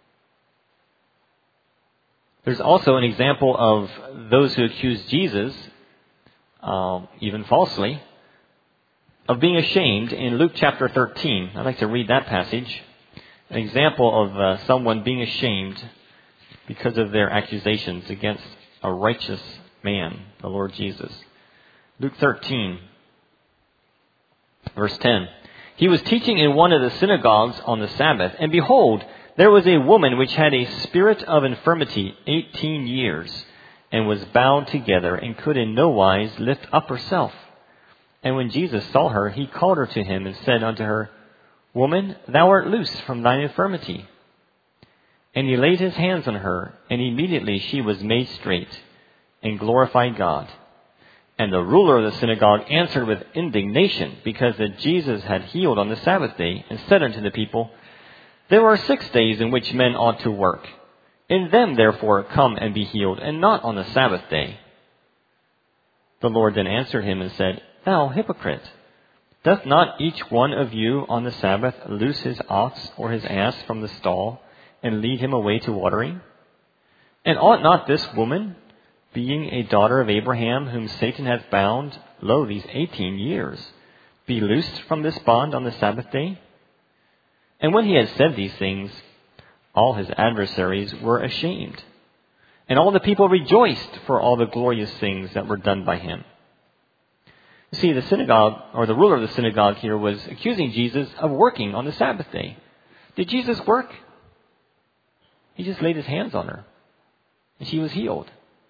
There's also an example of those who accused Jesus, um, even falsely, of being ashamed in Luke chapter thirteen. I'd like to read that passage. An example of uh, someone being ashamed because of their accusations against a righteous man, the Lord Jesus. Luke thirteen, verse ten. He was teaching in one of the synagogues on the Sabbath, and behold, there was a woman which had a spirit of infirmity eighteen years, and was bound together, and could in no wise lift up herself. And when Jesus saw her, he called her to him, and said unto her, Woman, thou art loose from thine infirmity. And he laid his hands on her, and immediately she was made straight, and glorified God. And the ruler of the synagogue answered with indignation, because that Jesus had healed on the Sabbath day, and said unto the people, There are six days in which men ought to work. In them therefore come and be healed, and not on the Sabbath day. The Lord then answered him and said, Thou hypocrite, doth not each one of you on the Sabbath loose his ox or his ass from the stall, and lead him away to watering? And ought not this woman, being a daughter of Abraham, whom Satan hath bound, lo, these eighteen years, be loosed from this bond on the Sabbath day? And when he had said these things, all his adversaries were ashamed. And all the people rejoiced for all the glorious things that were done by him. You see, the synagogue, or the ruler of the synagogue here, was accusing Jesus of working on the Sabbath day. Did Jesus work? He just laid his hands on her, and she was healed.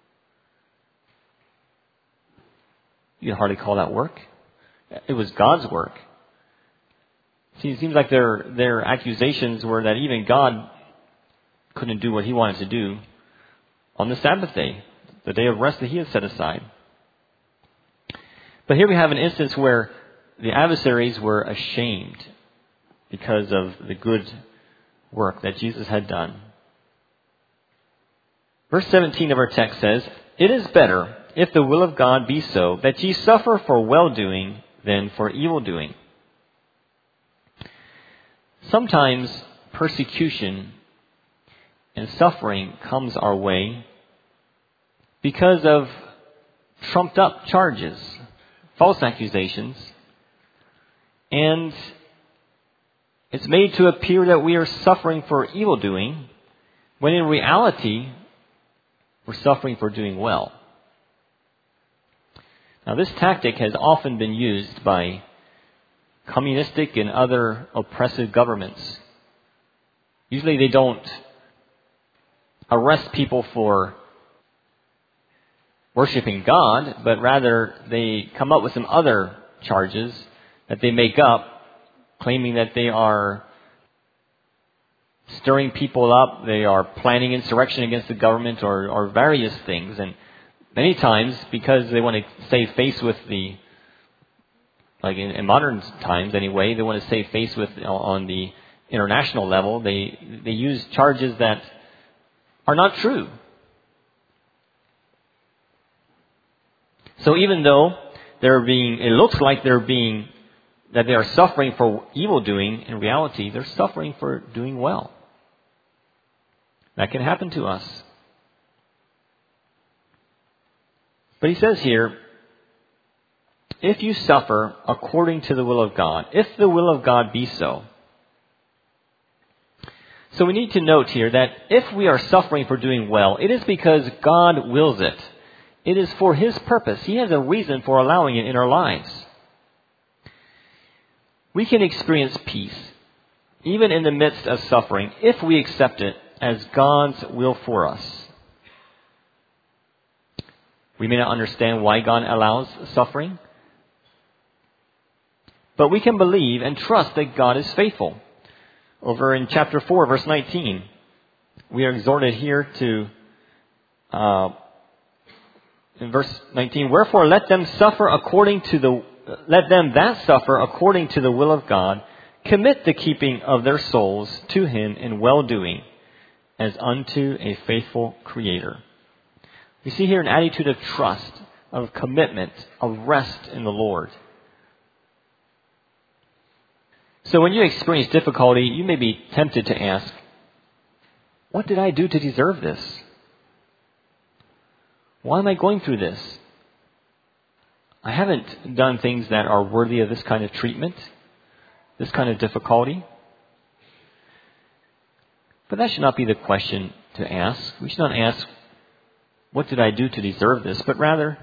You can hardly call that work. It was God's work. See, it seems like their their accusations were that even God couldn't do what he wanted to do on the Sabbath day, the day of rest that he had set aside. But here we have an instance where the adversaries were ashamed because of the good work that Jesus had done. Verse seventeen of our text says, It is better, if the will of God be so, that ye suffer for well-doing than for evil-doing. Sometimes persecution and suffering comes our way because of trumped-up charges, false accusations, and it's made to appear that we are suffering for evil-doing, when in reality, we're suffering for doing well. Now, this tactic has often been used by communistic and other oppressive governments. Usually they don't arrest people for worshiping God, but rather they come up with some other charges that they make up, claiming that they are stirring people up, they are planning insurrection against the government, or, or various things. And many times, because they want to save face with the, like in, in modern times anyway, they want to save face with on the international level, they they use charges that are not true. So even though they're being, it looks like they're being, that they are suffering for evil doing, in reality, they're suffering for doing well. That can happen to us. But he says here, if you suffer according to the will of God, if the will of God be so. So we need to note here that if we are suffering for doing well, it is because God wills it. It is for His purpose. He has a reason for allowing it in our lives. We can experience peace, even in the midst of suffering, if we accept it as God's will for us. We may not understand why God allows suffering, but we can believe and trust that God is faithful. Over in chapter four, verse nineteen, we are exhorted here to, uh, in verse nineteen, wherefore let them suffer according to the, let them that suffer according to the will of God, commit the keeping of their souls to Him in well-doing, as unto a faithful Creator. We see here an attitude of trust, of commitment, of rest in the Lord. So when you experience difficulty, you may be tempted to ask, what did I do to deserve this? Why am I going through this? I haven't done things that are worthy of this kind of treatment, this kind of difficulty. But that should not be the question to ask. We should not ask, what did I do to deserve this? But rather,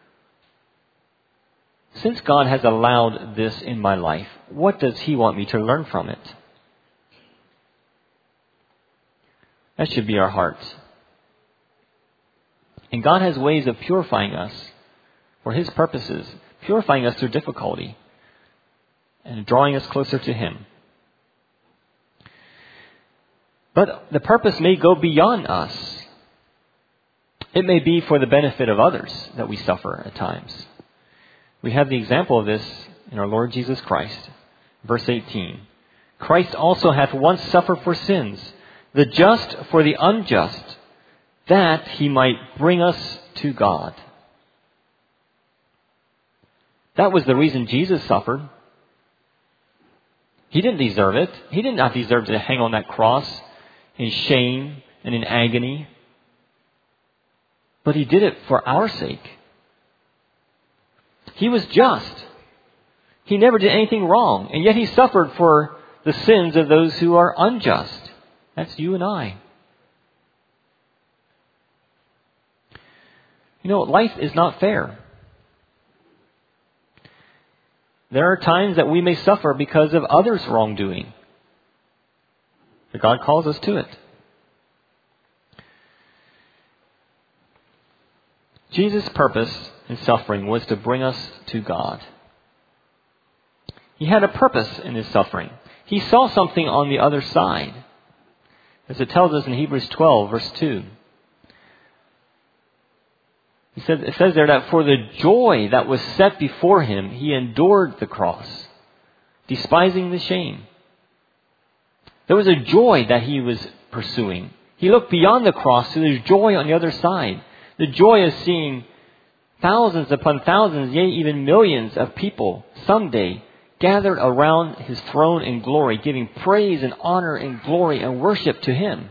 since God has allowed this in my life, what does He want me to learn from it? That should be our hearts. And God has ways of purifying us for His purposes, purifying us through difficulty and drawing us closer to Him. But the purpose may go beyond us. It may be for the benefit of others that we suffer at times. We have the example of this in our Lord Jesus Christ. Verse eighteen. Christ also hath once suffered for sins, the just for the unjust, that He might bring us to God. That was the reason Jesus suffered. He didn't deserve it. He did not deserve to hang on that cross in shame and in agony. But He did it for our sake. He was just. He never did anything wrong. And yet He suffered for the sins of those who are unjust. That's you and I. You know, life is not fair. There are times that we may suffer because of others' wrongdoing. But God calls us to it. Jesus' purpose in suffering was to bring us to God. He had a purpose in His suffering. He saw something on the other side. As it tells us in Hebrews twelve, verse two. He says, it says there that for the joy that was set before Him, He endured the cross, despising the shame. There was a joy that He was pursuing. He looked beyond the cross to the joy on the other side. The joy of seeing thousands upon thousands, yea, even millions of people someday gathered around His throne in glory, giving praise and honor and glory and worship to Him.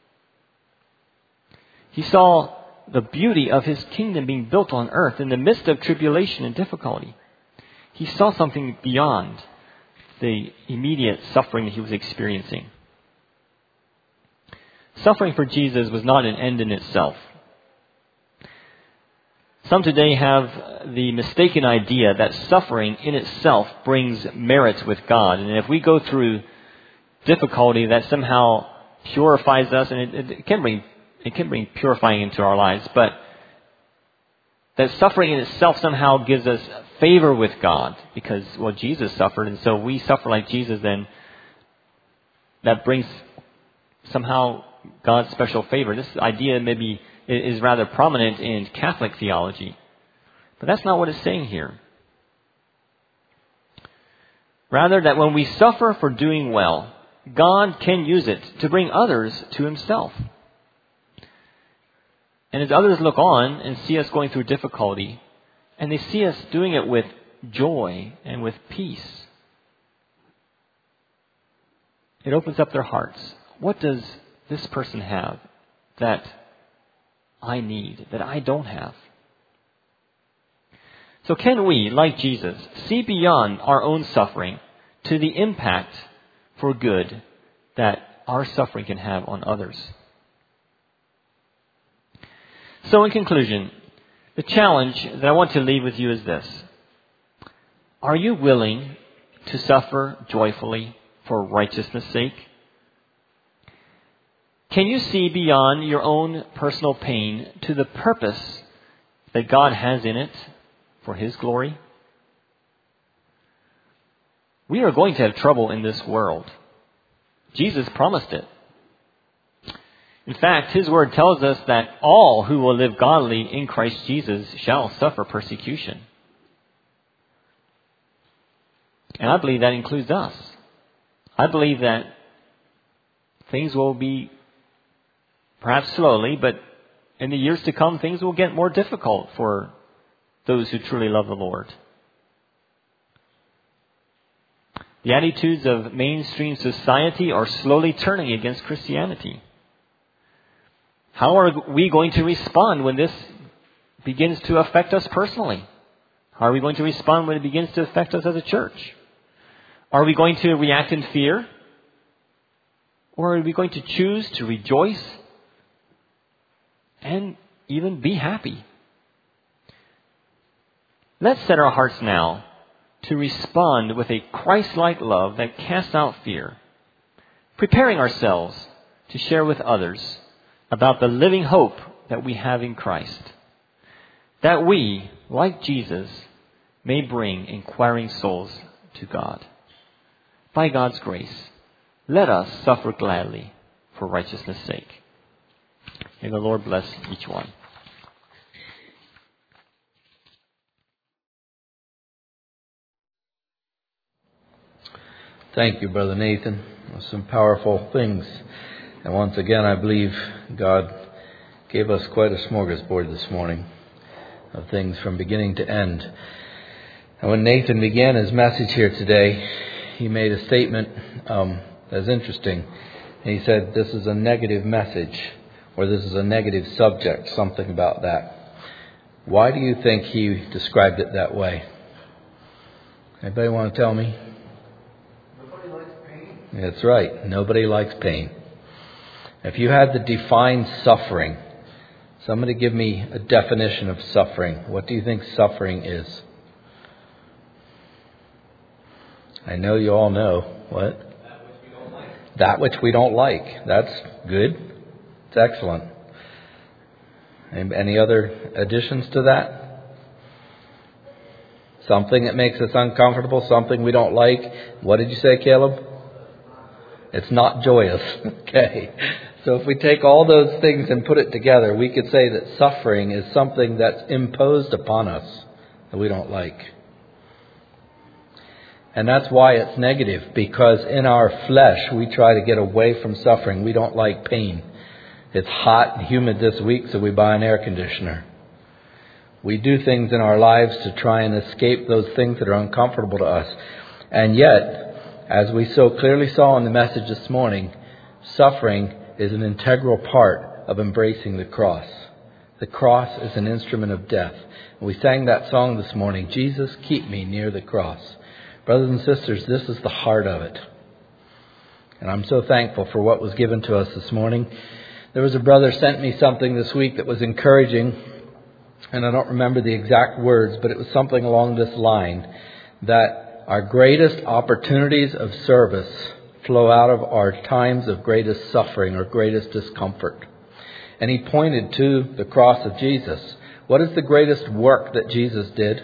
He saw the beauty of His kingdom being built on earth in the midst of tribulation and difficulty. He saw something beyond the immediate suffering that He was experiencing. Suffering for Jesus was not an end in itself. Some today have the mistaken idea that suffering in itself brings merit with God. And if we go through difficulty, that somehow purifies us, and it, it can bring it can bring purifying into our lives, but that suffering in itself somehow gives us favor with God because, well, Jesus suffered, and so we suffer like Jesus, then that brings somehow God's special favor. This idea maybe is rather prominent in Catholic theology, but that's not what it's saying here. Rather, that when we suffer for doing well, God can use it to bring others to Himself. And as others look on and see us going through difficulty, and they see us doing it with joy and with peace, it opens up their hearts. What does this person have that I need, that I don't have? So can we, like Jesus, see beyond our own suffering to the impact for good that our suffering can have on others? So in conclusion, the challenge that I want to leave with you is this. Are you willing to suffer joyfully for righteousness' sake? Can you see beyond your own personal pain to the purpose that God has in it for His glory? We are going to have trouble in this world. Jesus promised it. In fact, His Word tells us that all who will live godly in Christ Jesus shall suffer persecution. And I believe that includes us. I believe that things will be, perhaps slowly, but in the years to come, things will get more difficult for those who truly love the Lord. The attitudes of mainstream society are slowly turning against Christianity. How are we going to respond when this begins to affect us personally? How are we going to respond when it begins to affect us as a church? Are we going to react in fear? Or are we going to choose to rejoice and even be happy? Let's set our hearts now to respond with a Christ-like love that casts out fear, preparing ourselves to share with others about the living hope that we have in Christ, that we, like Jesus, may bring inquiring souls to God. By God's grace, let us suffer gladly for righteousness' sake. May the Lord bless each one. Thank you, Brother Nathan. Some powerful things. And once again, I believe God gave us quite a smorgasbord this morning of things from beginning to end. And when Nathan began his message here today, he made a statement um, that's interesting. And he said, this is a negative message, or this is a negative subject, something about that. Why do you think he described it that way? Anybody want to tell me? Nobody likes pain. That's right. Nobody likes pain. If you had to define suffering, somebody give me a definition of suffering. What do you think suffering is? I know you all know. What? That which we don't like. That which we don't like. That's good. It's excellent. Any other additions to that? Something that makes us uncomfortable, something we don't like. What did you say, Caleb? It's not joyous. Okay. So if we take all those things and put it together, we could say that suffering is something that's imposed upon us that we don't like. And that's why it's negative, because in our flesh we try to get away from suffering. We don't like pain. It's hot and humid this week, so we buy an air conditioner. We do things in our lives to try and escape those things that are uncomfortable to us. And yet, as we so clearly saw in the message this morning, suffering is an integral part of embracing the cross. The cross is an instrument of death. And we sang that song this morning, Jesus, keep me near the cross. Brothers and sisters, this is the heart of it. And I'm so thankful for what was given to us this morning. There was a brother sent me something this week that was encouraging. and I don't remember the exact words, but it was something along this line, that our greatest opportunities of service flow out of our times of greatest suffering or greatest discomfort. And he pointed to the cross of Jesus. What is the greatest work that Jesus did?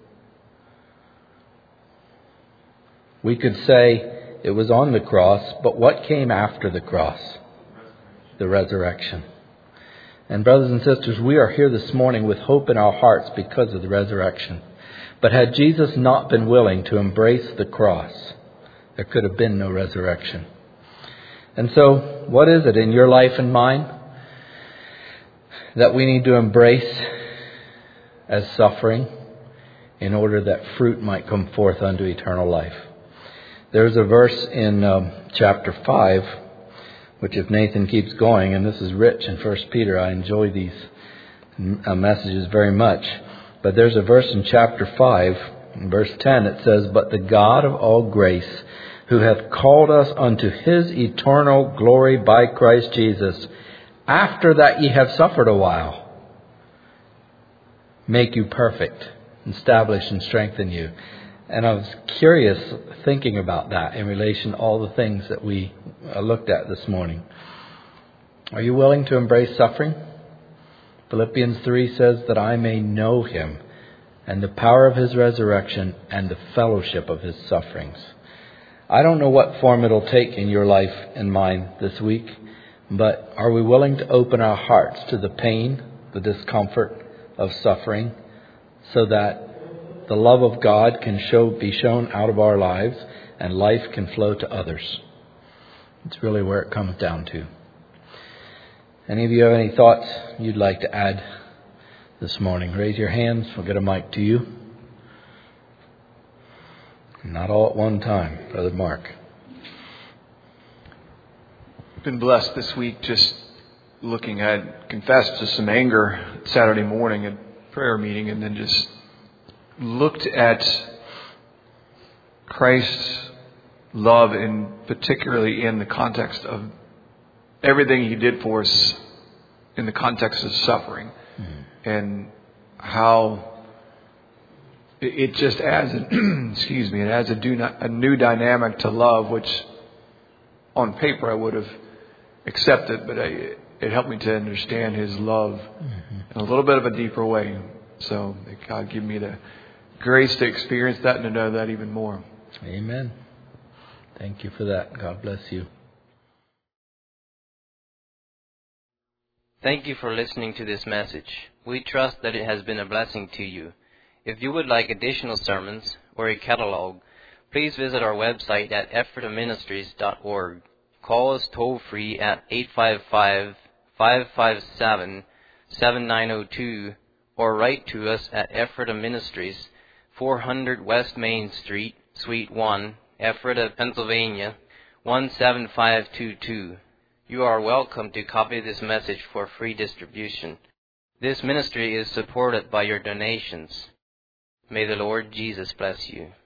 We could say it was on the cross, but what came after the cross? The resurrection. And brothers and sisters, we are here this morning with hope in our hearts because of the resurrection. But had Jesus not been willing to embrace the cross, there could have been no resurrection. And so, what is it in your life and mine that we need to embrace as suffering in order that fruit might come forth unto eternal life? There's a verse in um, chapter five, which if Nathan keeps going, and this is rich in First Peter, I enjoy these uh, messages very much. But there's a verse in chapter five, in verse ten, it says, "But the God of all grace, who hath called us unto his eternal glory by Christ Jesus, after that ye have suffered a while, make you perfect, establish and strengthen you." And I was curious thinking about that in relation to all the things that we looked at this morning. Are you willing to embrace suffering? Philippians three says that I may know him and the power of his resurrection and the fellowship of his sufferings. I don't know what form it'll take in your life and mine this week, but are we willing to open our hearts to the pain, the discomfort of suffering, so that the love of God can show, be shown out of our lives and life can flow to others? It's really where it comes down to. Any of you have any thoughts you'd like to add this morning? Raise your hands. We'll get a mic to you. Not all at one time, Brother Mark. Been blessed this week just looking at, confessed to some anger Saturday morning at prayer meeting, and then just looked at Christ's love, in particularly in the context of everything he did for us in the context of suffering, mm-hmm. and how it, it just adds, an, excuse me, it adds a, do not, a new dynamic to love, which on paper I would have accepted, but I, it helped me to understand his love mm-hmm. in a little bit of a deeper way. So may God give me the grace to experience that and to know that even more. Amen. Thank you for that. God bless you. Thank you for listening to this message. We trust that it has been a blessing to you. If you would like additional sermons or a catalog, please visit our website at ephrata ministries dot org. Call us toll free at eight five five, five five seven, seven nine zero two or write to us at Ephrata Ministries, four hundred West Main Street, Suite one, Ephrata, Pennsylvania, one seven five two two. You are welcome to copy this message for free distribution. This ministry is supported by your donations. May the Lord Jesus bless you.